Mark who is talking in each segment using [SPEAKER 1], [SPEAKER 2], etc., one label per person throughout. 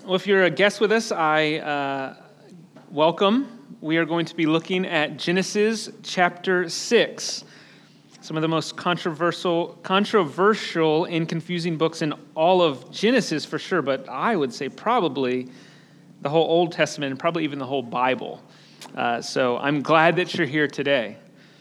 [SPEAKER 1] Well, if you're a guest with us, I welcome. We are going to be looking at Genesis chapter 6, some of the most controversial and confusing books in all of Genesis for sure, but I would say probably the whole Old Testament and probably even the whole Bible. So I'm glad that you're here today.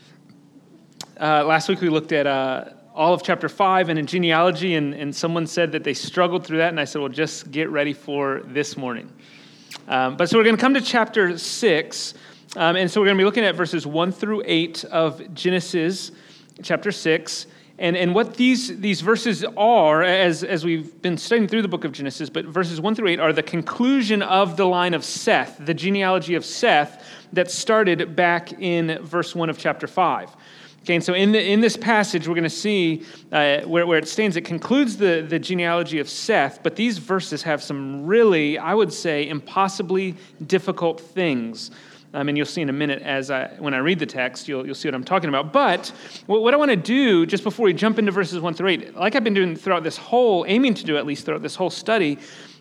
[SPEAKER 1] Last week we looked at all of chapter 5 and in genealogy, and someone said that they struggled through that, and I said, well, just get ready for this morning. But so we're going to come to chapter 6, and so we're going to be looking at verses 1 through 8 of Genesis chapter 6, and what these verses are, as we've been studying through the book of Genesis, but verses 1 through 8 are the conclusion of the line of Seth, the genealogy of Seth that started back in verse 1 of chapter 5. Okay, and so in this passage, we're going to see where it stands. It concludes the genealogy of Seth, but these verses have some really, I would say, impossibly difficult things. And you'll see in a minute when I read the text, you'll see what I'm talking about. But what I want to do, just before we jump into verses 1 through 8, like I've been doing aiming to do at least throughout this whole study,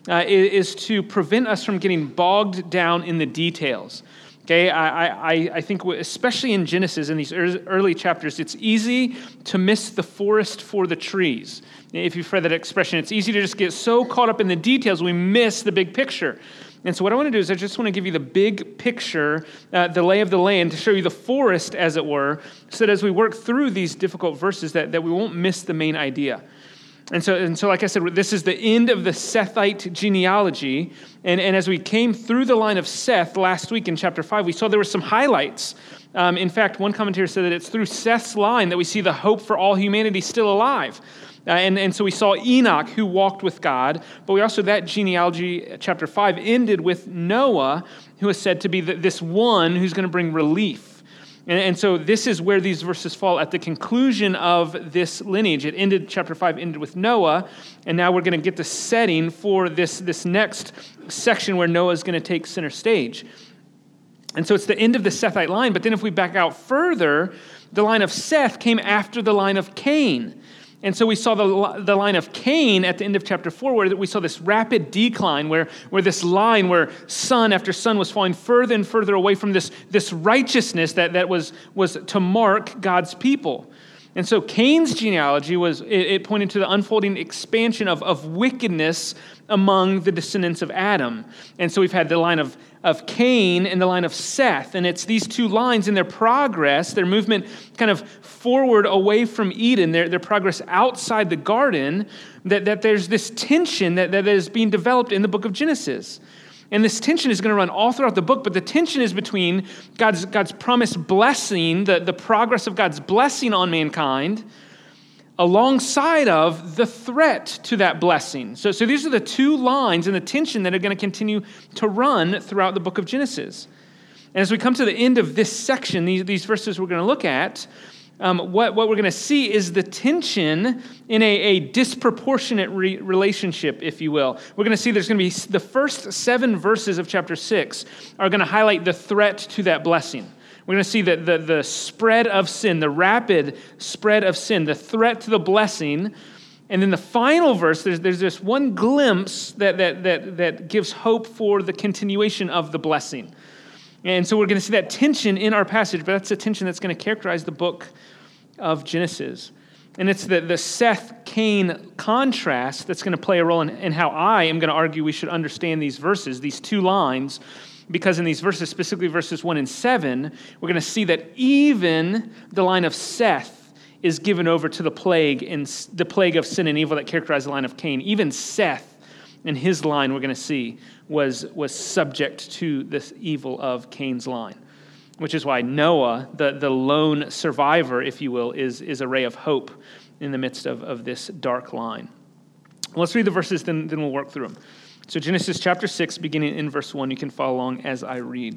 [SPEAKER 1] is to prevent us from getting bogged down in the details. Okay, I think especially in Genesis, in these early chapters, it's easy to miss the forest for the trees. If you've heard that expression, it's easy to just get so caught up in the details we miss the big picture. And so what I want to do is I just want to give you the big picture, the lay of the land, to show you the forest, as it were, so that as we work through these difficult verses that we won't miss the main idea. And so, like I said, this is the end of the Sethite genealogy. And as we came through the line of Seth last week in chapter 5, we saw there were some highlights. In fact, one commentator said that it's through Seth's line that we see the hope for all humanity still alive. And so we saw Enoch, who walked with God, but we also, that genealogy, chapter 5, ended with Noah, who is said to be this one who's going to bring relief. And so this is where these verses fall at the conclusion of this lineage. Chapter 5 ended with Noah, and now we're going to get the setting for this next section where Noah is going to take center stage. And so it's the end of the Sethite line, but then if we back out further, the line of Seth came after the line of Cain. And so we saw the line of Cain at the end of chapter 4, where we saw this rapid decline, where this line where son after son was falling further and further away from this righteousness that was to mark God's people. And so Cain's genealogy it pointed to the unfolding expansion of wickedness among the descendants of Adam. And so we've had the line of Cain and the line of Seth. And it's these two lines in their progress, their movement kind of forward away from Eden, their progress outside the garden, that there's this tension that is being developed in the book of Genesis. And this tension is going to run all throughout the book, but the tension is between God's promised blessing, the progress of God's blessing on mankind, alongside of the threat to that blessing. So these are the two lines in the tension that are going to continue to run throughout the book of Genesis. And as we come to the end of this section, these verses we're going to look at, what we're going to see is the tension in a disproportionate relationship, if you will. We're going to see there's going to be the first 7 verses of chapter 6 are going to highlight the threat to that blessing. We're going to see that the spread of sin, the rapid spread of sin, the threat to the blessing. And then the final verse, there's this one glimpse that gives hope for the continuation of the blessing. And so we're going to see that tension in our passage, but that's the tension that's going to characterize the book of Genesis. And it's the Seth-Cain contrast that's going to play a role in how I am going to argue we should understand these verses, these two lines, because in these verses, specifically verses 1 and 7, we're going to see that even the line of Seth is given over to the plague of sin and evil that characterized the line of Cain. Even Seth and his line, we're going to see, was subject to this evil of Cain's line, which is why Noah, the lone survivor, if you will, is a ray of hope in the midst of this dark line. Let's read the verses, then we'll work through them. So Genesis chapter 6, beginning in verse 1, you can follow along as I read.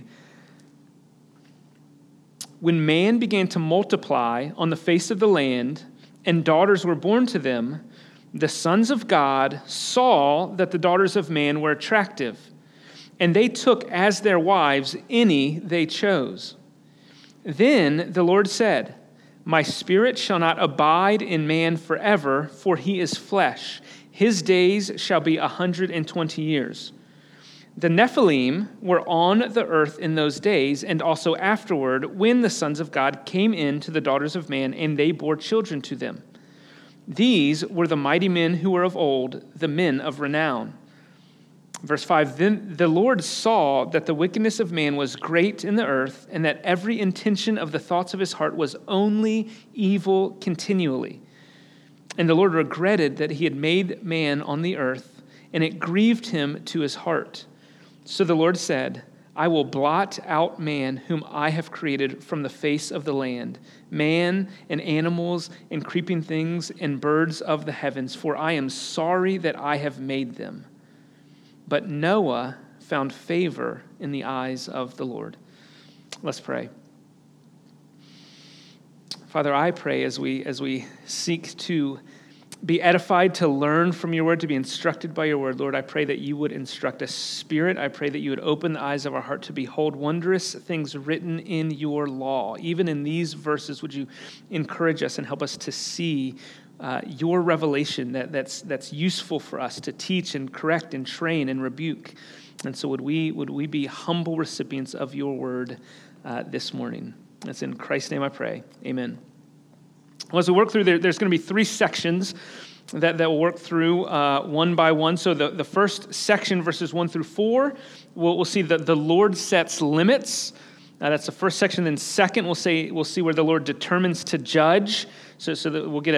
[SPEAKER 1] When man began to multiply on the face of the land, and daughters were born to them, the sons of God saw that the daughters of man were attractive, and they took as their wives any they chose. Then the Lord said, My spirit shall not abide in man forever, for he is flesh. His days shall be 120 years. The Nephilim were on the earth in those days, and also afterward, when the sons of God came in to the daughters of man, and they bore children to them. These were the mighty men who were of old, the men of renown. Verse 5, then the Lord saw that the wickedness of man was great in the earth, and that every intention of the thoughts of his heart was only evil continually. And the Lord regretted that he had made man on the earth, and it grieved him to his heart. So the Lord said, I will blot out man whom I have created from the face of the land, man and animals and creeping things and birds of the heavens, for I am sorry that I have made them. But Noah found favor in the eyes of the Lord. Let's pray. Father, I pray as we seek to be edified, to learn from your word, to be instructed by your word, Lord, I pray that you would instruct us. Spirit, I pray that you would open the eyes of our heart to behold wondrous things written in your law. Even in these verses, would you encourage us and help us to see your revelation that's useful for us to teach and correct and train and rebuke. And so would we be humble recipients of your word this morning. That's in Christ's name I pray. Amen. Well, as we work through, there's going to be 3 sections that we'll work through one by one. So the first section, verses 1 through 4, we'll see that the Lord sets limits. That's the first section. Then second, we'll see where the Lord determines to judge. So that we'll get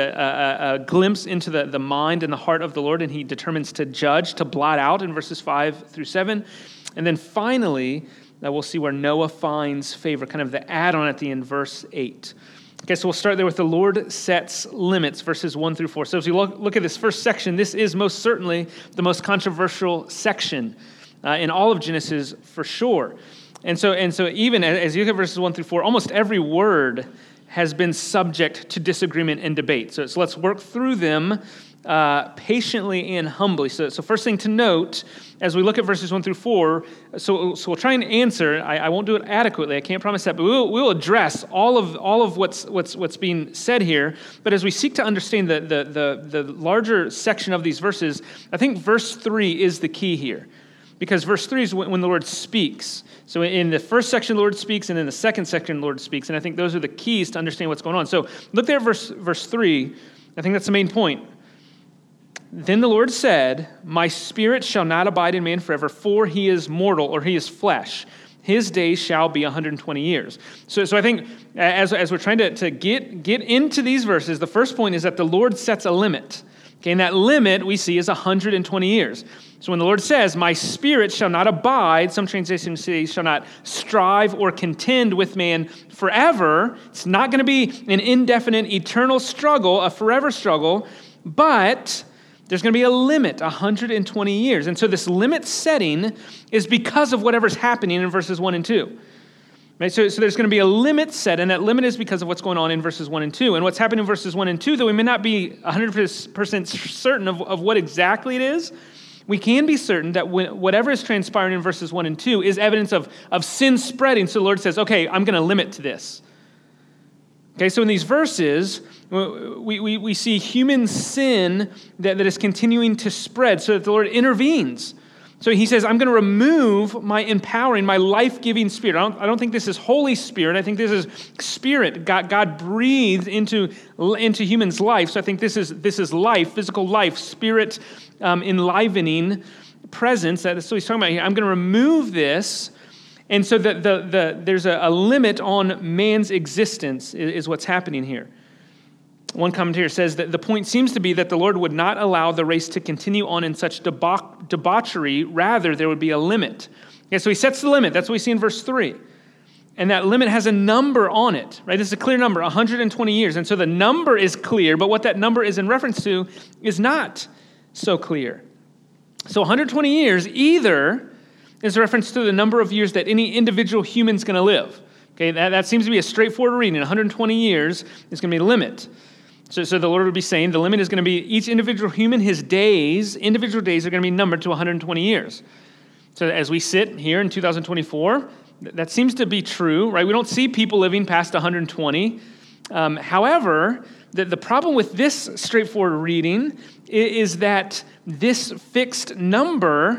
[SPEAKER 1] a glimpse into the mind and the heart of the Lord, and he determines to judge, to blot out in verses 5 through 7. And then finally, we'll see where Noah finds favor, kind of the add-on at the end, verse 8. Okay, so we'll start there with the Lord sets limits, verses 1 through 4. So as we look at this first section, this is most certainly the most controversial section in all of Genesis for sure. And so even as you look at verses 1 through 4, almost every word has been subject to disagreement and debate. So let's work through them patiently and humbly. So first thing to note, as we look at verses 1 through 4, so we'll try and answer. I won't do it adequately. I can't promise that, but we'll address all of what's being said here. But as we seek to understand the larger section of these verses, I think verse 3 is the key here. Because verse 3 is when the Lord speaks. So in the first section, the Lord speaks, and in the second section, the Lord speaks. And I think those are the keys to understand what's going on. So look there at verse 3. I think that's the main point. Then the Lord said, my spirit shall not abide in man forever, for he is mortal, or he is flesh. His days shall be 120 years. So I think as we're trying to get into these verses, the first point is that the Lord sets a limit. Okay, and that limit we see is 120 years. So when the Lord says, my spirit shall not abide, some translations say shall not strive or contend with man forever. It's not going to be an indefinite, eternal struggle, a forever struggle, but there's going to be a limit, 120 years. And so this limit setting is because of whatever's happening in verses 1 and 2. Right? So there's going to be a limit set, and that limit is because of what's going on in verses 1 and 2. And what's happening in verses 1 and 2, though we may not be 100% certain of what exactly it is, we can be certain that whatever is transpiring in verses 1 and 2 is evidence of sin spreading. So the Lord says, okay, I'm going to limit to this. Okay, so in these verses, we see human sin that is continuing to spread so that the Lord intervenes. So he says, I'm going to remove my empowering, my life-giving spirit. I don't think this is Holy Spirit. I think this is Spirit. God breathed into humans' life. So I think this is life, physical life, Spirit enlivening presence. That's what he's talking about here. I'm going to remove this. And so there's a limit on man's existence is what's happening here. One commentator says that the point seems to be that the Lord would not allow the race to continue on in such debauchery. Rather, there would be a limit. Okay, so he sets the limit. That's what we see in verse 3. And that limit has a number on it, right? It's a clear number, 120 years. And so the number is clear, but what that number is in reference to is not so clear. So 120 years either is a reference to the number of years that any individual human's going to live. Okay, that seems to be a straightforward reading. 120 years is going to be the limit. So the Lord would be saying the limit is going to be each individual human, his individual days are going to be numbered to 120 years. So as we sit here in 2024, that seems to be true, right? We don't see people living past 120. However, the problem with this straightforward reading is that this fixed number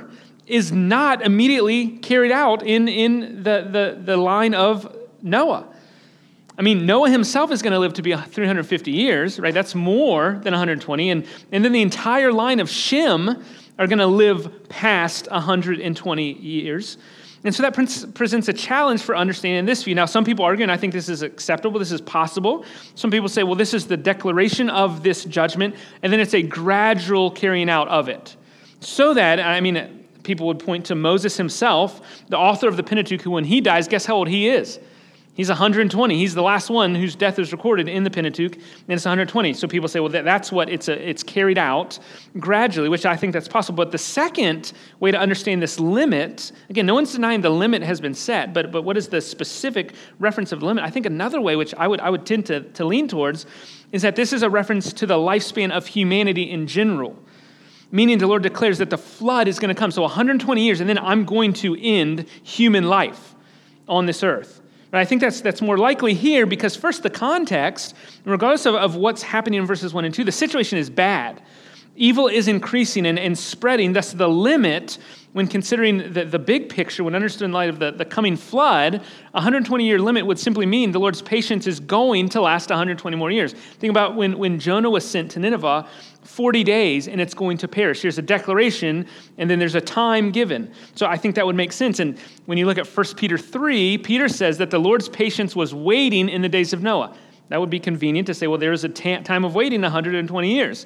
[SPEAKER 1] is not immediately carried out in the line of Noah. I mean, Noah himself is going to live to be 350 years, right? That's more than 120. And then the entire line of Shem are going to live past 120 years. And so that presents a challenge for understanding this view. Now, some people argue, and I think this is acceptable, this is possible. Some people say, well, this is the declaration of this judgment, and then it's a gradual carrying out of it. So that, I mean, people would point to Moses himself, the author of the Pentateuch, who when he dies, guess how old he is? He's 120. He's the last one whose death is recorded in the Pentateuch, and it's 120. So people say, well, that's what it's carried out gradually, which I think that's possible. But the second way to understand this limit, again, no one's denying the limit has been set, but what is the specific reference of the limit? I think another way, which I would tend to lean towards, is that this is a reference to the lifespan of humanity in general. Meaning the Lord declares that the flood is going to come. So 120 years, and then I'm going to end human life on this earth. But I think that's more likely here because first the context, regardless of what's happening in verses 1 and 2, the situation is bad. Evil is increasing and spreading. Thus the limit, when considering the big picture, when understood in light of the coming flood, a 120-year limit would simply mean the Lord's patience is going to last 120 more years. Think about when Jonah was sent to Nineveh, 40 days, and it's going to perish. There's a declaration, and then there's a time given. So I think that would make sense. And when you look at 1 Peter 3, Peter says that the Lord's patience was waiting in the days of Noah. That would be convenient to say, well, there is a time of waiting 120 years.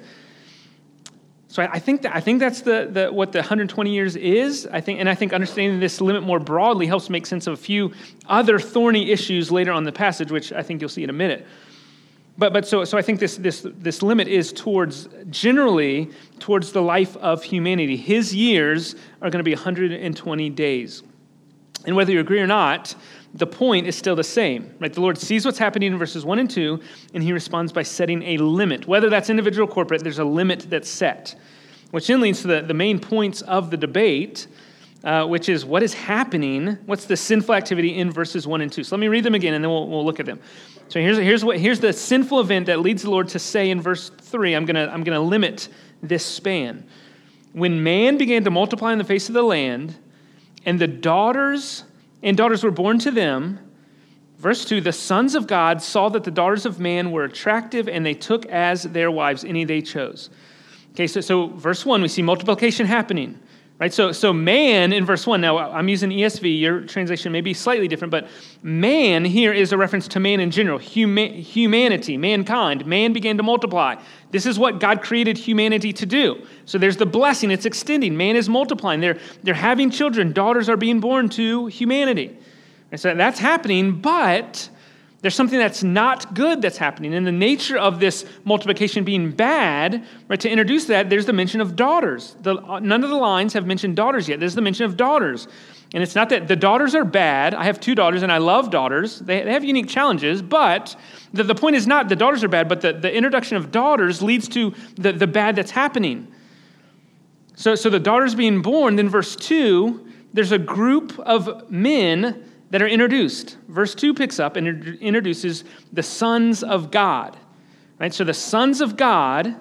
[SPEAKER 1] So I think that's the what the 120 years is. I think understanding this limit more broadly helps make sense of a few other thorny issues later on in the passage, which I think you'll see in a minute. But so I think this limit is generally towards the life of humanity. His years are going to be 120 days. And whether you agree or not, the point is still the same, right? The Lord sees what's happening in verses 1 and 2, and he responds by setting a limit. Whether that's individual or corporate, there's a limit that's set, which then leads to the main points of the debate, which is what is happening, what's the sinful activity in verses 1 and 2. So let me read them again, and then we'll look at them. So here's the sinful event that leads the Lord to say in verse 3, I'm gonna limit this span. When man began to multiply on the face of the land, and daughters were born to them. Verse 2, the sons of God saw that the daughters of man were attractive, and they took as their wives any they chose. Okay, so verse 1, we see multiplication happening, right? So man in verse 1, now I'm using ESV, your translation may be slightly different, but man here is a reference to man in general, humanity, mankind. Man began to multiply. This is what God created humanity to do. So there's the blessing, it's extending. Man is multiplying. They're having children. Daughters are being born to humanity. And so that's happening, but there's something that's not good that's happening. And the nature of this multiplication being bad, right, to introduce that, there's the mention of daughters. None of the lines have mentioned daughters yet. There's the mention of daughters. And it's not that the daughters are bad. I have 2 daughters, and I love daughters. They have unique challenges, but the point is not the daughters are bad, but the introduction of daughters leads to the bad that's happening. So the daughters being born, then verse 2, there's a group of men that are introduced. Verse 2 picks up and introduces the sons of God. Right? So the sons of God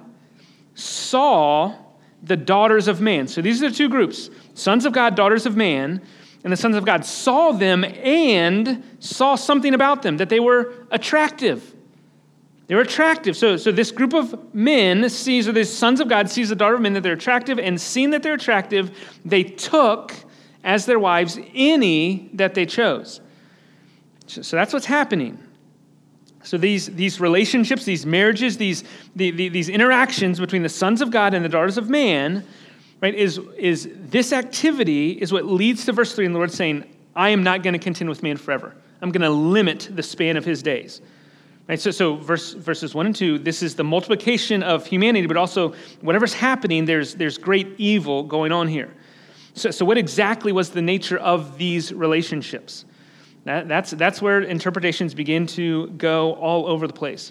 [SPEAKER 1] saw the daughters of man. So these are the 2 groups. Sons of God, daughters of man. And the sons of God saw them and saw something about them, that they were attractive. They were attractive. So this group of men sees, or these sons of God sees the daughter of men, that they're attractive, and seeing that they're attractive, they took as their wives any that they chose. So that's what's happening. So these relationships, these marriages, these interactions between the sons of God and the daughters of man, right, is this activity is what leads to verse 3, and the Lord saying, I am not going to contend with man forever. I'm going to limit the span of his days. Right? So verses 1 and 2, this is the multiplication of humanity, but also whatever's happening, there's great evil going on here. So what exactly was the nature of these relationships? That's where interpretations begin to go all over the place.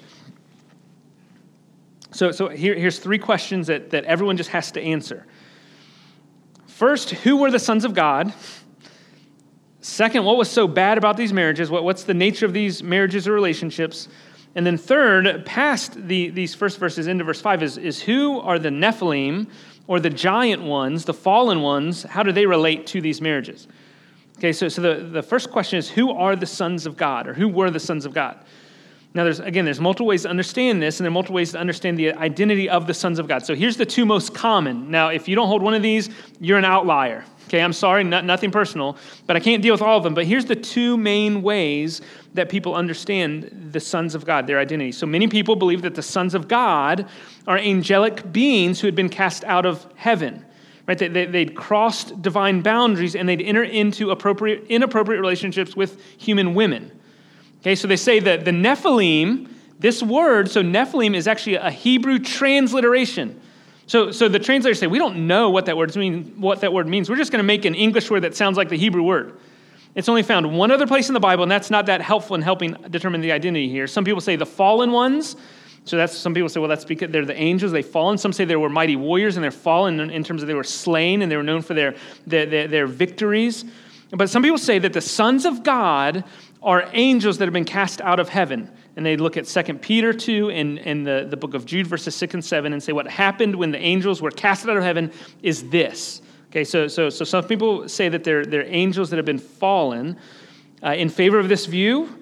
[SPEAKER 1] So here's 3 questions that everyone just has to answer. First, who were the sons of God? Second, what was so bad about these marriages? What's the nature of these marriages or relationships? And then third, past these first verses into verse 5 is who are the Nephilim, or the giant ones, the fallen ones, how do they relate to these marriages? Okay, so the first question is, who are the sons of God, or who were the sons of God? Now, there's multiple ways to understand this, and there are multiple ways to understand the identity of the sons of God. So here's the two most common. Now, if you don't hold one of these, you're an outlier. Okay, I'm sorry, nothing personal, but I can't deal with all of them. But here's the two main ways that people understand the sons of God, their identity. So many people believe that the sons of God are angelic beings who had been cast out of heaven. Right? They'd crossed divine boundaries, and they'd enter into inappropriate relationships with human women. Okay, so they say that the Nephilim, this word, so Nephilim is actually a Hebrew transliteration. So the translators say, we don't know what that word means. We're just going to make an English word that sounds like the Hebrew word. It's only found one other place in the Bible, and that's not that helpful in helping determine the identity here. Some people say the fallen ones. So some people say, well, that's because they're the angels, they've fallen. Some say they were mighty warriors, and they're fallen in terms of they were slain, and they were known for their victories. But some people say that the sons of God are angels that have been cast out of heaven. And they look at 2 Peter 2 and the book of Jude, verses 6 and 7, and say what happened when the angels were cast out of heaven is this. Okay, so some people say that they're angels that have been fallen. In favor of this view,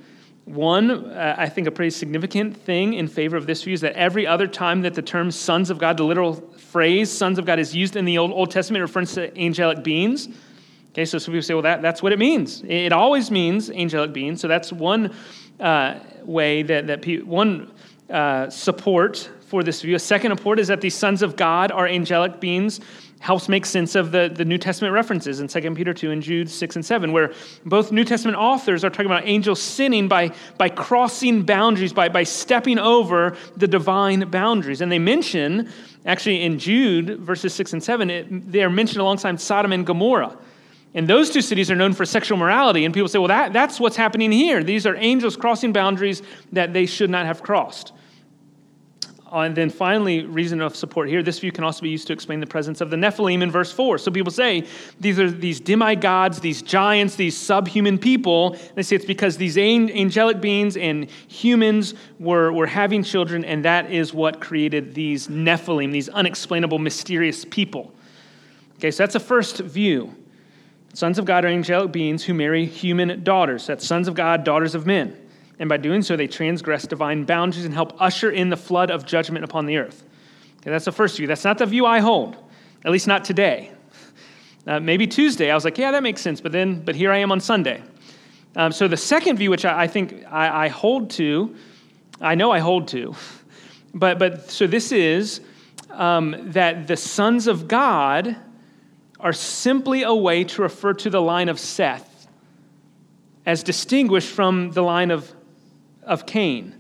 [SPEAKER 1] I think a pretty significant thing in favor of this view is that every other time that the term sons of God, the literal phrase sons of God, is used in the Old Testament, it refers to angelic beings. Okay, so some people say, well, that's what it means. It always means angelic beings. So that's one way one support for this view. A second support is that the sons of God are angelic beings. Helps make sense of the New Testament references in 2 Peter 2 and Jude 6 and 7, where both New Testament authors are talking about angels sinning by crossing boundaries, by stepping over the divine boundaries. And they mention, actually in Jude, verses 6 and 7, they are mentioned alongside Sodom and Gomorrah. And those two cities are known for sexual morality. And people say, well, that's what's happening here. These are angels crossing boundaries that they should not have crossed. And then finally, reason of support here, this view can also be used to explain the presence of the Nephilim in verse 4. So people say these are these demigods, these giants, these subhuman people. They say it's because these angelic beings and humans were having children, and that is what created these Nephilim, these unexplainable, mysterious people. Okay, so that's the first view. Sons of God are angelic beings who marry human daughters. That's sons of God, daughters of men. And by doing so, they transgress divine boundaries and help usher in the flood of judgment upon the earth. Okay, that's the first view. That's not the view I hold, at least not today. Maybe Tuesday, I was like, yeah, that makes sense. But here I am on Sunday. So the second view, which I think I hold to, I know I hold to, but so this is that the sons of God are simply a way to refer to the line of Seth as distinguished from the line of Cain.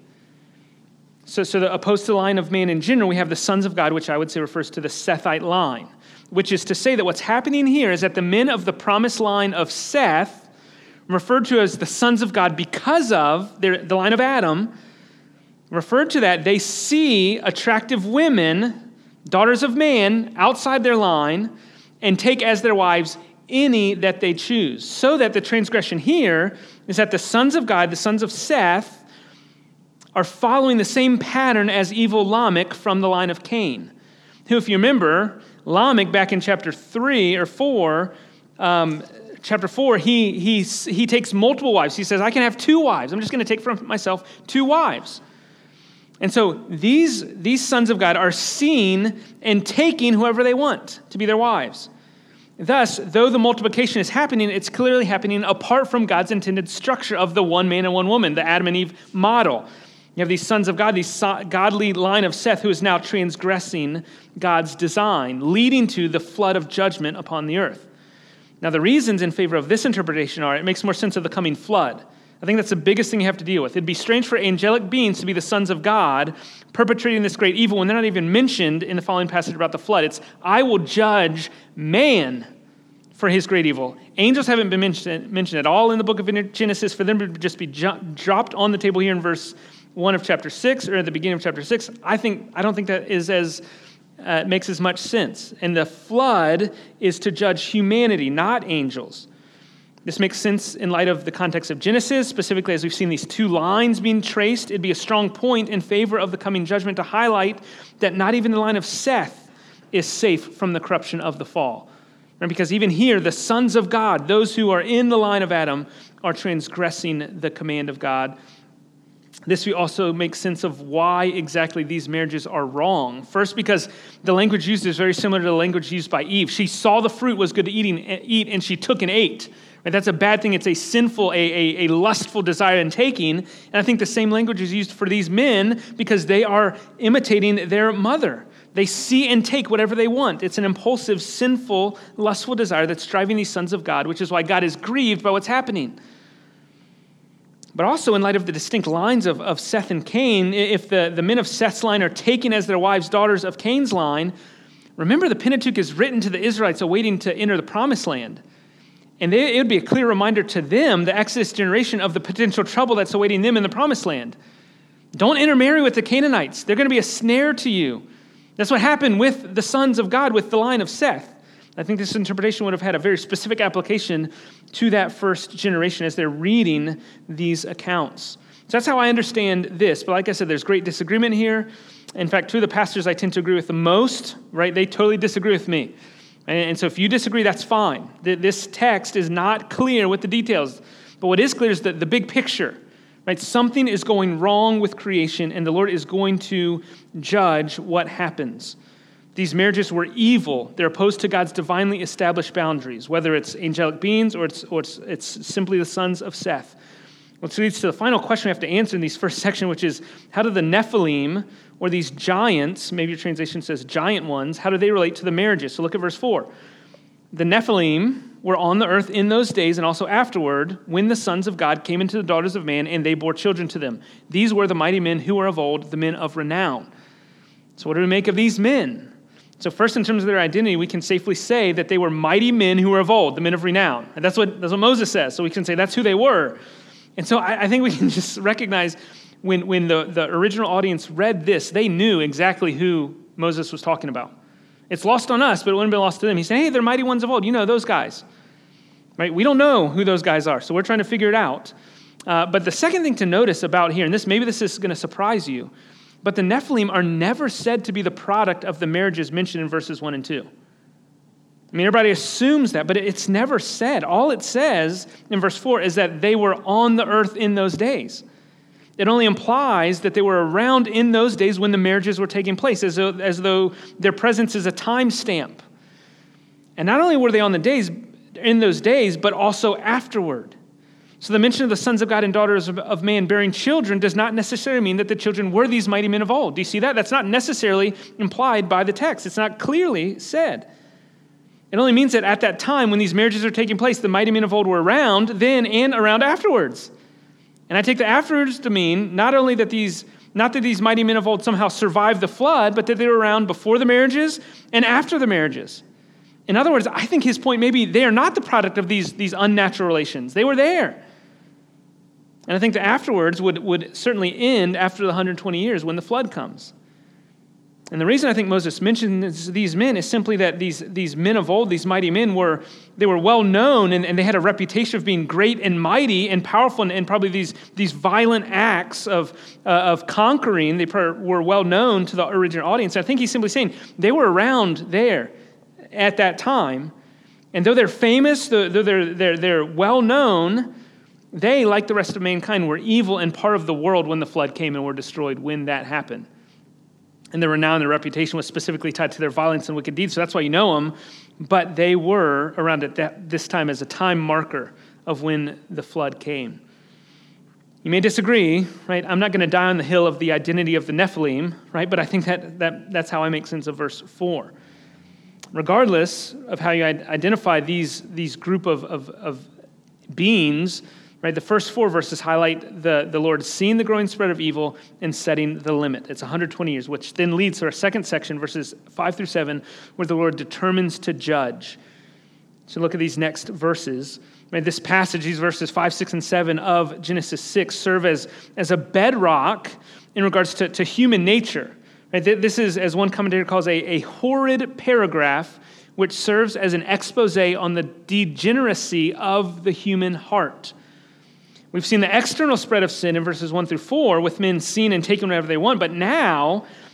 [SPEAKER 1] So opposed to the line of man in general, we have the sons of God, which I would say refers to the Sethite line, which is to say that what's happening here is that the men of the promised line of Seth, referred to as the sons of God because of the line of Adam, referred to that, they see attractive women, daughters of man, outside their line, and take as their wives any that they choose. So that the transgression here is that the sons of God, the sons of Seth, are following the same pattern as evil Lamech from the line of Cain, who, if you remember, Lamech back in chapter 3 or 4, chapter 4, he takes multiple wives. He says, I can have 2 wives. I'm just going to take for myself 2 wives. And so these sons of God are seen and taking whoever they want to be their wives. Thus, though the multiplication is happening, it's clearly happening apart from God's intended structure of the one man and one woman, the Adam and Eve model. You have these sons of God, this godly line of Seth who is now transgressing God's design, leading to the flood of judgment upon the earth. Now, the reasons in favor of this interpretation are it makes more sense of the coming flood. I think that's the biggest thing you have to deal with. It'd be strange for angelic beings to be the sons of God perpetrating this great evil when they're not even mentioned in the following passage about the flood. It's, I will judge man for his great evil. Angels haven't been mentioned at all in the book of Genesis. For them to just be dropped on the table here in verse 1 of chapter 6 or at the beginning of chapter 6, I don't think that is makes as much sense. And the flood is to judge humanity, not angels. This makes sense in light of the context of Genesis, specifically as we've seen these 2 lines being traced. It'd be a strong point in favor of the coming judgment to highlight that not even the line of Seth is safe from the corruption of the fall. Right? Because even here, the sons of God, those who are in the line of Adam, are transgressing the command of God. This we also make sense of why exactly these marriages are wrong. First, because the language used is very similar to the language used by Eve. She saw the fruit was good to eat, and she took and ate. Right? That's a bad thing. It's a sinful, a lustful desire in taking. And I think the same language is used for these men because they are imitating their mother. They see and take whatever they want. It's an impulsive, sinful, lustful desire that's driving these sons of God, which is why God is grieved by what's happening. But also in light of the distinct lines of Seth and Cain, if the men of Seth's line are taken as their wives, daughters of Cain's line, remember the Pentateuch is written to the Israelites awaiting to enter the promised land. And it would be a clear reminder to them, the Exodus generation, of the potential trouble that's awaiting them in the promised land. Don't intermarry with the Canaanites. They're going to be a snare to you. That's what happened with the sons of God, with the line of Seth. I think this interpretation would have had a very specific application to that first generation as they're reading these accounts. So that's how I understand this. But like I said, there's great disagreement here. In fact, two of the pastors I tend to agree with the most, right, they totally disagree with me. And so if you disagree, that's fine. This text is not clear with the details. But what is clear is the big picture. Right? Something is going wrong with creation, and the Lord is going to judge what happens. These marriages were evil. They're opposed to God's divinely established boundaries, whether it's angelic beings or it's simply the sons of Seth. Which leads to the final question we have to answer in this first section, which is, how do the Nephilim, or these giants, maybe your translation says giant ones, how do they relate to the marriages? So look at verse 4. The Nephilim were on the earth in those days and also afterward when the sons of God came into the daughters of man and they bore children to them. These were the mighty men who were of old, the men of renown. So what do we make of these men? So first, in terms of their identity, we can safely say that they were mighty men who were of old, the men of renown. And that's what Moses says. So we can say that's who they were. And so I think we can just recognize when the original audience read this, they knew exactly who Moses was talking about. It's lost on us, but it wouldn't be lost to them. He said, hey, they're mighty ones of old. You know those guys. Right? We don't know who those guys are, so we're trying to figure it out. But the second thing to notice about here, and maybe this is going to surprise you, but the Nephilim are never said to be the product of the marriages mentioned in verses 1 and 2. I mean, everybody assumes that, but it's never said. All it says in verse 4 is that they were on the earth in those days. It only implies that they were around in those days when the marriages were taking place, as though their presence is a timestamp. And not only were they in those days, but also afterward. So the mention of the sons of God and daughters of man bearing children does not necessarily mean that the children were these mighty men of old. Do you see that? That's not necessarily implied by the text. It's not clearly said. It only means that at that time when these marriages are taking place, the mighty men of old were around then and around afterwards. And I take the afterwards to mean not that these mighty men of old somehow survived the flood, but that they were around before the marriages and after the marriages. In other words, I think his point maybe they are not the product of these unnatural relations. They were there. And I think the afterwards would certainly end after the 120 years when the flood comes. And the reason I think Moses mentions these men is simply that these men of old, these mighty men, were well known and they had a reputation of being great and mighty and powerful, and probably these violent acts of conquering, they were well known to the original audience. I think he's simply saying they were around there at that time, and though they're famous, though they're well known, they, like the rest of mankind, were evil and part of the world when the flood came and were destroyed when that happened. And their renown and their reputation was specifically tied to their violence and wicked deeds, so that's why you know them. But they were around at this time as a time marker of when the flood came. You may disagree, right? I'm not going to die on the hill of the identity of the Nephilim, right? But I think that's how I make sense of verse 4. Regardless of how you identify these group of beings, right, the first 4 verses highlight the Lord seeing the growing spread of evil and setting the limit. It's 120 years, which then leads to our second section, verses 5 through 7, where the Lord determines to judge. So look at these next verses. Right, this passage, these verses 5, 6, and 7 of Genesis 6 serve as a bedrock in regards to human nature. Right, this is, as one commentator calls, a horrid paragraph which serves as an expose on the degeneracy of the human heart. We've seen the external spread of sin in verses 1 through 4 with men seeing and taking whatever they want, but now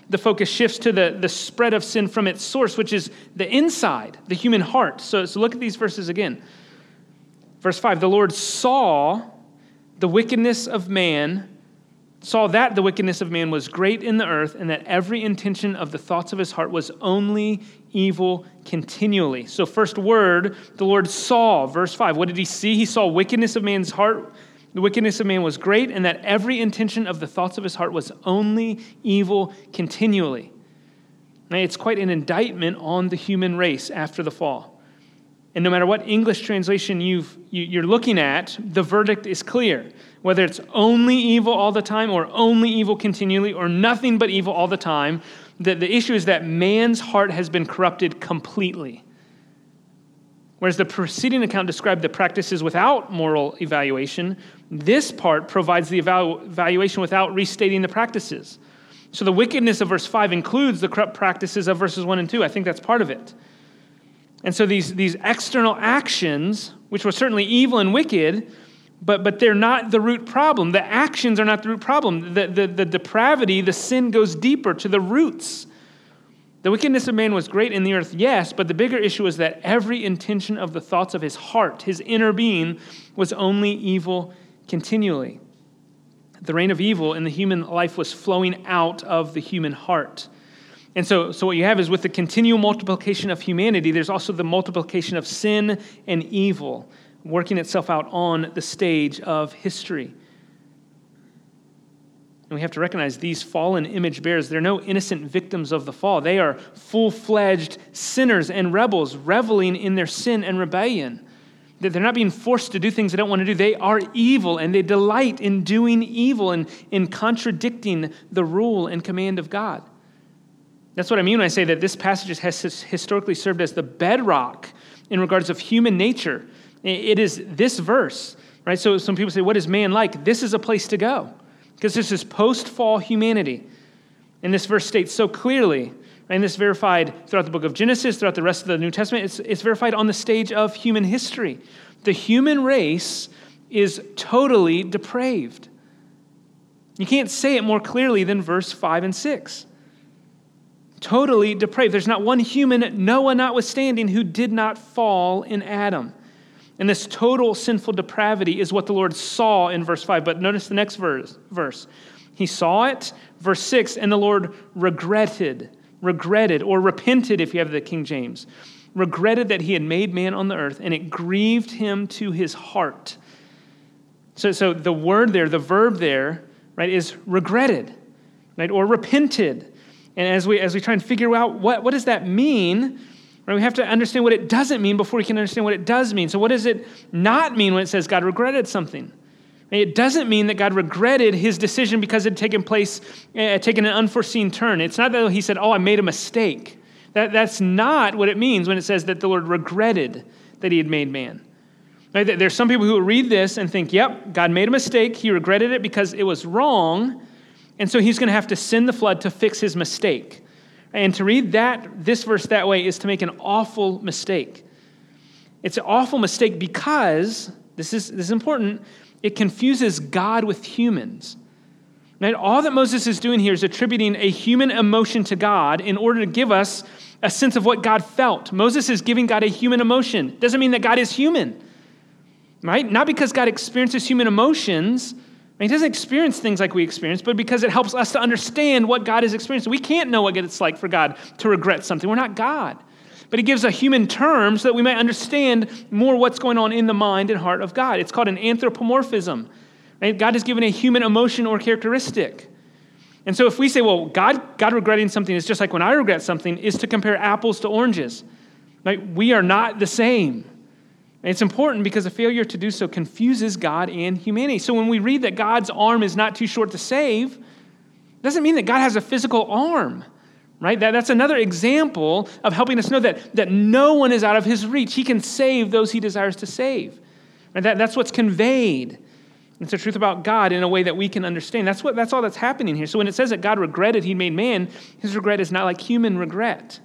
[SPEAKER 1] the focus shifts to the spread of sin from its source, which is the inside, the human heart. So look at these verses again. Verse 5, the Lord saw the wickedness of man, saw that the wickedness of man was great in the earth, and that every intention of the thoughts of his heart was only evil continually. So first word, the Lord saw, verse 5. What did he see? He saw wickedness of man's heart. The wickedness of man was great, and that every intention of the thoughts of his heart was only evil continually. Now, it's quite an indictment on the human race after the fall. And no matter what English translation you're looking at, the verdict is clear. Whether it's only evil all the time or only evil continually or nothing but evil all the time, the issue is that man's heart has been corrupted completely. Whereas the preceding account described the practices without moral evaluation, this part provides the evaluation without restating the practices. So the wickedness of verse 5 includes the corrupt practices of verses 1 and 2. I think that's part of it. And so these external actions, which were certainly evil and wicked, but they're not the root problem. The actions are not the root problem. The depravity, the sin goes deeper to the roots. The wickedness of man was great in the earth, yes, but the bigger issue is that every intention of the thoughts of his heart, his inner being, was only evil continually. The reign of evil in the human life was flowing out of the human heart. And so what you have is with the continual multiplication of humanity, there's also the multiplication of sin and evil working itself out on the stage of history. And we have to recognize these fallen image bearers, they're no innocent victims of the fall. They are full-fledged sinners and rebels reveling in their sin and rebellion. That they're not being forced to do things they don't want to do. They are evil, and they delight in doing evil and in contradicting the rule and command of God. That's what I mean when I say that this passage has historically served as the bedrock in regards of human nature. It is this verse, right? So some people say, what is man like? This is a place to go. Because this is post-fall humanity. And this verse states so clearly, and this verified throughout the book of Genesis, throughout the rest of the New Testament, it's verified on the stage of human history. The human race is totally depraved. You can't say it more clearly than verse 5 and 6. Totally depraved. There's not one human, Noah notwithstanding, who did not fall in Adam. And this total sinful depravity is what the Lord saw in verse 5. But notice the next verse. He saw it, verse 6, and the Lord regretted, or repented if you have the King James, regretted that he had made man on the earth, and it grieved him to his heart. So the word there, the verb there, right, is regretted, right, or repented. And as we try and figure out what does that mean, right, we have to understand what it doesn't mean before we can understand what it does mean. So what does it not mean when it says God regretted something? It doesn't mean that God regretted his decision because it had taken an unforeseen turn. It's not that he said, I made a mistake. That's not what it means when it says that the Lord regretted that he had made man. Right? There's some people who will read this and think, yep, God made a mistake. He regretted it because it was wrong. And so he's going to have to send the flood to fix his mistake. And to read this verse that way is to make an awful mistake. It's an awful mistake because, this is important, it confuses God with humans. Right? All that Moses is doing here is attributing a human emotion to God in order to give us a sense of what God felt. Moses is giving God a human emotion. Doesn't mean that God is human. Right? Not because God experiences human emotions. He doesn't experience things like we experience, but because it helps us to understand what God is experiencing. We can't know what it's like for God to regret something. We're not God. But he gives a human term so that we might understand more what's going on in the mind and heart of God. It's called an anthropomorphism. Right? God has given a human emotion or characteristic. And so if we say, well, God regretting something is just like when I regret something, is to compare apples to oranges. Right? We are not the same. And it's important because a failure to do so confuses God and humanity. So when we read that God's arm is not too short to save, it doesn't mean that God has a physical arm, right? That's another example of helping us know that no one is out of his reach. He can save those he desires to save. Right? That's what's conveyed. It's the truth about God in a way that we can understand. That's all that's happening here. So when it says that God regretted he made man, his regret is not like human regret.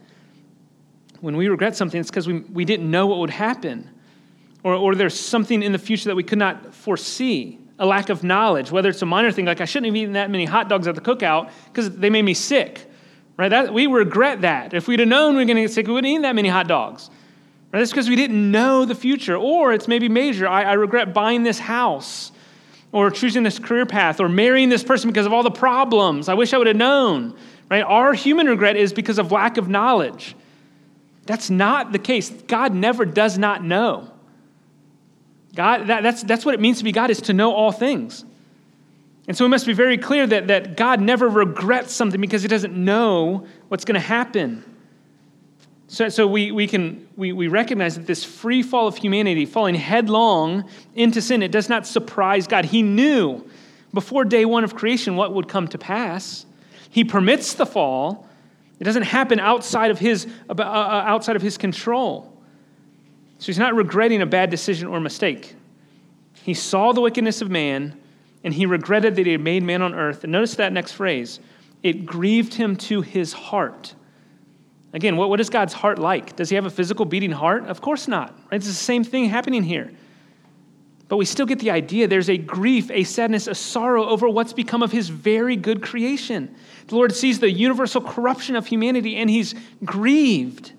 [SPEAKER 1] When we regret something, it's because we didn't know what would happen. Or there's something in the future that we could not foresee, a lack of knowledge, whether it's a minor thing, like I shouldn't have eaten that many hot dogs at the cookout because they made me sick, right? We regret that. If we'd have known we were going to get sick, we wouldn't eat that many hot dogs. Right? That's because we didn't know the future. Or it's maybe major. I regret buying this house, or choosing this career path, or marrying this person because of all the problems. I wish I would have known. Right? Our human regret is because of lack of knowledge. That's not the case. God never does not know. God, that's what it means to be God, is to know all things. And so we must be very clear that God never regrets something because he doesn't know what's going to happen. So we recognize that this free fall of humanity, falling headlong into sin, it does not surprise God. He knew before day one of creation what would come to pass. He permits the fall. It doesn't happen outside of his control. So he's not regretting a bad decision or mistake. He saw the wickedness of man, and he regretted that he had made man on earth. And notice that next phrase. It grieved him to his heart. Again, what is God's heart like? Does he have a physical beating heart? Of course not. Right? It's the same thing happening here. But we still get the idea. There's a grief, a sadness, a sorrow over what's become of his very good creation. The Lord sees the universal corruption of humanity, and he's grieved.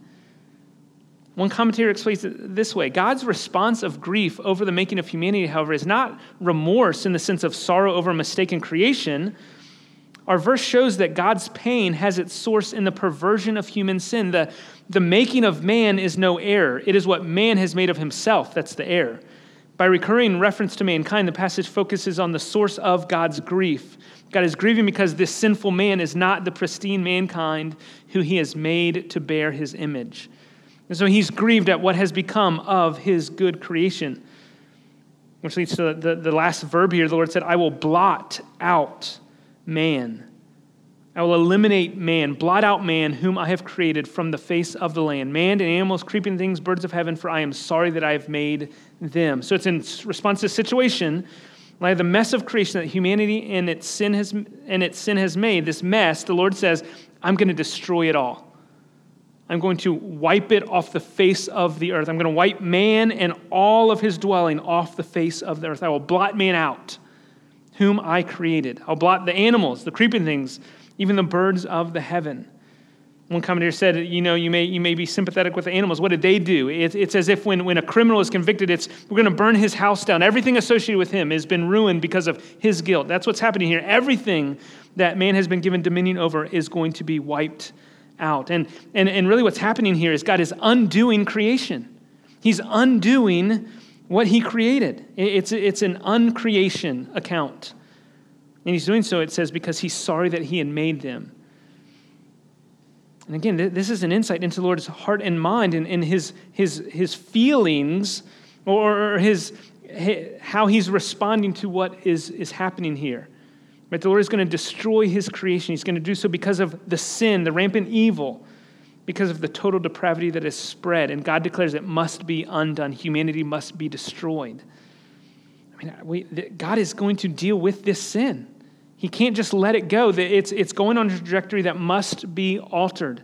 [SPEAKER 1] One commentator explains it this way. God's response of grief over the making of humanity, however, is not remorse in the sense of sorrow over a mistake in creation. Our verse shows that God's pain has its source in the perversion of human sin. The making of man is no error. It is what man has made of himself that's the error. By recurring reference to mankind, the passage focuses on the source of God's grief. God is grieving because this sinful man is not the pristine mankind who he has made to bear his image. And so he's grieved at what has become of his good creation. Which leads to the last verb here. The Lord said, I will blot out man. I will eliminate man, blot out man whom I have created from the face of the land. Man and animals, creeping things, birds of heaven, for I am sorry that I have made them. So it's in response to this situation, like the mess of creation that humanity and its sin has made, this mess, the Lord says, I'm going to destroy it all. I'm going to wipe it off the face of the earth. I'm going to wipe man and all of his dwelling off the face of the earth. I will blot man out, whom I created. I'll blot the animals, the creeping things, even the birds of the heaven. One commentator said, you may be sympathetic with the animals. What did they do? It's as if when a criminal is convicted, we're going to burn his house down. Everything associated with him has been ruined because of his guilt. That's what's happening here. Everything that man has been given dominion over is going to be wiped out. And really what's happening here is God is undoing creation. He's undoing what he created. It's an uncreation account. And he's doing so, it says, because he's sorry that he had made them. And again, this is an insight into the Lord's heart and mind and his feelings or how he's responding to what is happening here. Right? The Lord is going to destroy his creation. He's going to do so because of the sin, the rampant evil, because of the total depravity that is spread. And God declares it must be undone. Humanity must be destroyed. God is going to deal with this sin. He can't just let it go. It's going on a trajectory that must be altered.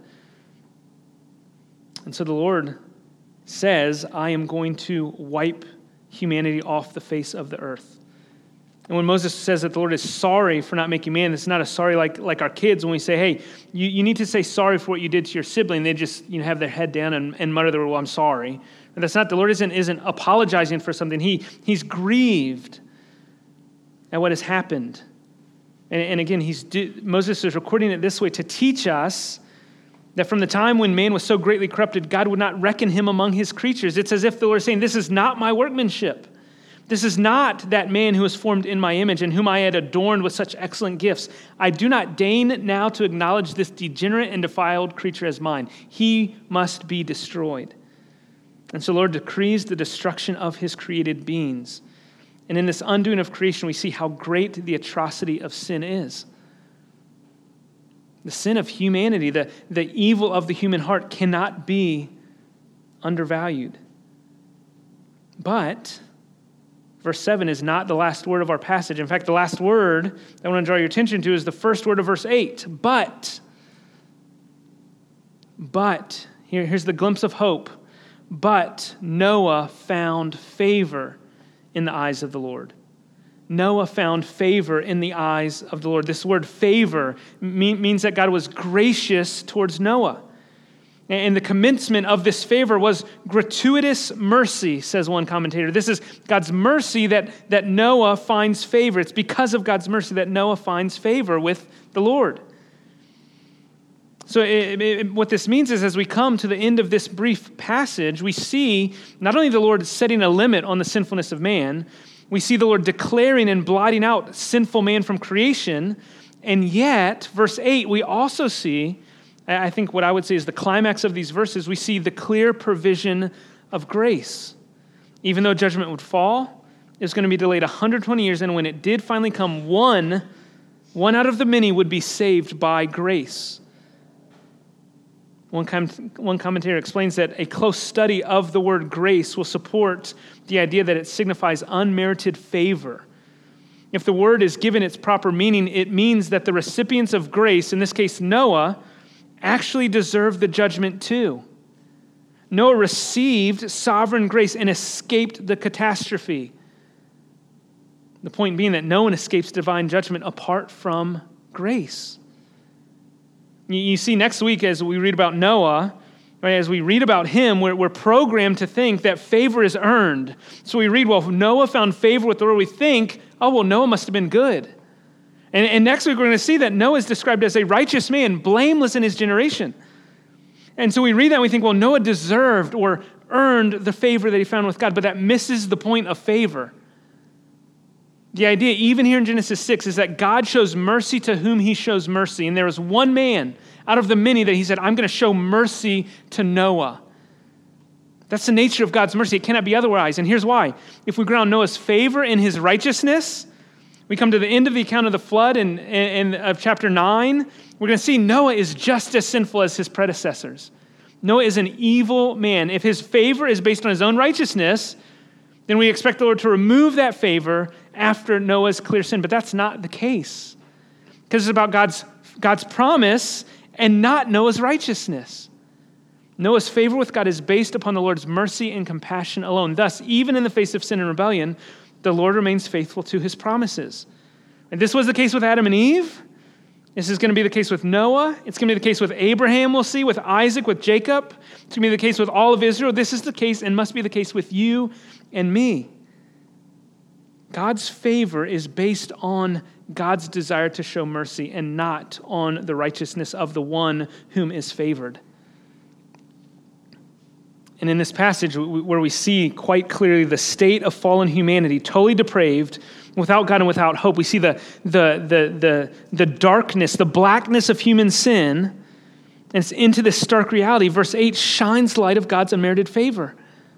[SPEAKER 1] And so the Lord says, I am going to wipe humanity off the face of the earth. And when Moses says that the Lord is sorry for not making man, it's not a sorry like our kids when we say, hey, you need to say sorry for what you did to your sibling. They just have their head down and mutter the word, well, I'm sorry. And that's not, the Lord isn't apologizing for something. He's grieved at what has happened. And again, Moses is recording it this way to teach us that from the time when man was so greatly corrupted, God would not reckon him among his creatures. It's as if the Lord is saying, this is not my workmanship. This is not that man who was formed in my image and whom I had adorned with such excellent gifts. I do not deign now to acknowledge this degenerate and defiled creature as mine. He must be destroyed. And so the Lord decrees the destruction of his created beings. And in this undoing of creation, we see how great the atrocity of sin is. The sin of humanity, the evil of the human heart cannot be undervalued. But verse 7 is not the last word of our passage. In fact, the last word I want to draw your attention to is the first word of verse 8. But, here's the glimpse of hope. But Noah found favor in the eyes of the Lord. Noah found favor in the eyes of the Lord. This word favor means that God was gracious towards Noah. And the commencement of this favor was gratuitous mercy, says one commentator. This is God's mercy that Noah finds favor. It's because of God's mercy that Noah finds favor with the Lord. So what this means is as we come to the end of this brief passage, we see not only the Lord setting a limit on the sinfulness of man, we see the Lord declaring and blotting out sinful man from creation, and yet, verse 8, we also see, I think what I would say is the climax of these verses, we see the clear provision of grace. Even though judgment would fall, it was going to be delayed 120 years, and when it did finally come, one out of the many would be saved by grace. One commentator explains that a close study of the word grace will support the idea that it signifies unmerited favor. If the word is given its proper meaning, it means that the recipients of grace, in this case Noah, actually deserve the judgment too. Noah received sovereign grace and escaped the catastrophe. The point being that no one escapes divine judgment apart from grace. You see, next week as we read about Noah, right, as we read about him, we're programmed to think that favor is earned. So we read, well, if Noah found favor with the Lord, we think, oh, well, Noah must have been good. And next week we're going to see that Noah is described as a righteous man, blameless in his generation. And so we read that and we think, well, Noah deserved or earned the favor that he found with God, but that misses the point of favor. The idea, even here in Genesis 6, is that God shows mercy to whom he shows mercy. And there was one man out of the many that he said, I'm going to show mercy to Noah. That's the nature of God's mercy. It cannot be otherwise. And here's why. If we ground Noah's favor in his righteousness, we come to the end of the account of the flood in of chapter 9, we're going to see Noah is just as sinful as his predecessors. Noah is an evil man. If his favor is based on his own righteousness, then we expect the Lord to remove that favor after Noah's clear sin. But that's not the case. Because it's about God's promise and not Noah's righteousness. Noah's favor with God is based upon the Lord's mercy and compassion alone. Thus, even in the face of sin and rebellion, the Lord remains faithful to his promises. And this was the case with Adam and Eve. This is going to be the case with Noah. It's going to be the case with Abraham, we'll see, with Isaac, with Jacob. It's going to be the case with all of Israel. This is the case and must be the case with you and me. God's favor is based on God's desire to show mercy and not on the righteousness of the one whom is favored. And in this passage where we see quite clearly the state of fallen humanity, totally depraved, without God and without hope, we see the darkness, the blackness of human sin, and it's into this stark reality. Verse 8 shines the light of God's unmerited favor.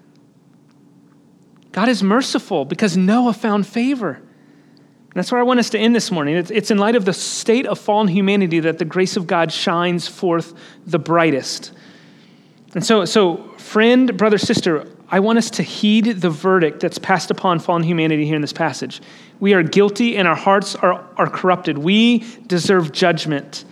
[SPEAKER 1] God is merciful because Noah found favor. And that's where I want us to end this morning. It's in light of the state of fallen humanity that the grace of God shines forth the brightest. And so friend, brother, sister, I want us to heed the verdict that's passed upon fallen humanity here in this passage. We are guilty and our hearts are corrupted. We deserve judgment.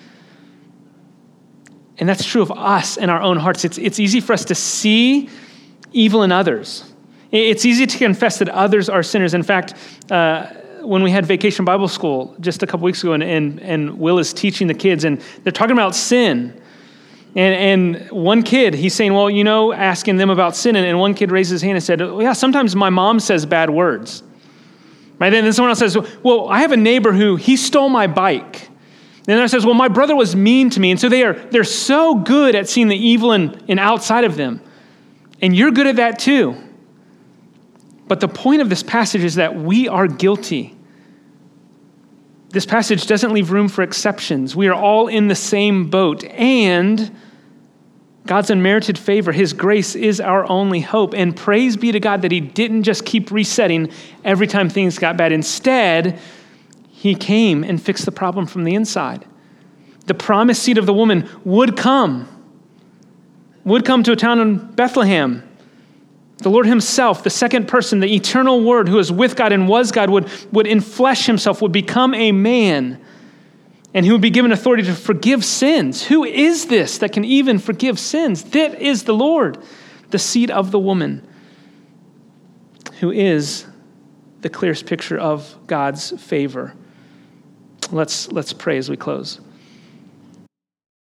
[SPEAKER 1] And that's true of us and our own hearts. It's easy for us to see evil in others. It's easy to confess that others are sinners. In fact, when we had Vacation Bible School just a couple weeks ago, and Will is teaching the kids, and they're talking about sin. And one kid, he's saying, well, asking them about sin. And one kid raised his hand and said, yeah, sometimes my mom says bad words. Right? And then someone else says, well, I have a neighbor he stole my bike. And another says, well, my brother was mean to me. And so they're so good at seeing the evil in outside of them. And you're good at that too. But the point of this passage is that we are guilty. This passage doesn't leave room for exceptions. We are all in the same boat. And God's unmerited favor, his grace is our only hope. And praise be to God that he didn't just keep resetting every time things got bad. Instead, he came and fixed the problem from the inside. The promised seed of the woman would come to a town in Bethlehem. The Lord himself, the second person, the eternal Word who is with God and was God, would enflesh himself, would become a man, and he would be given authority to forgive sins. Who is this that can even forgive sins? That is the Lord, the seed of the woman, who is the clearest picture of God's favor. Let's pray as we close.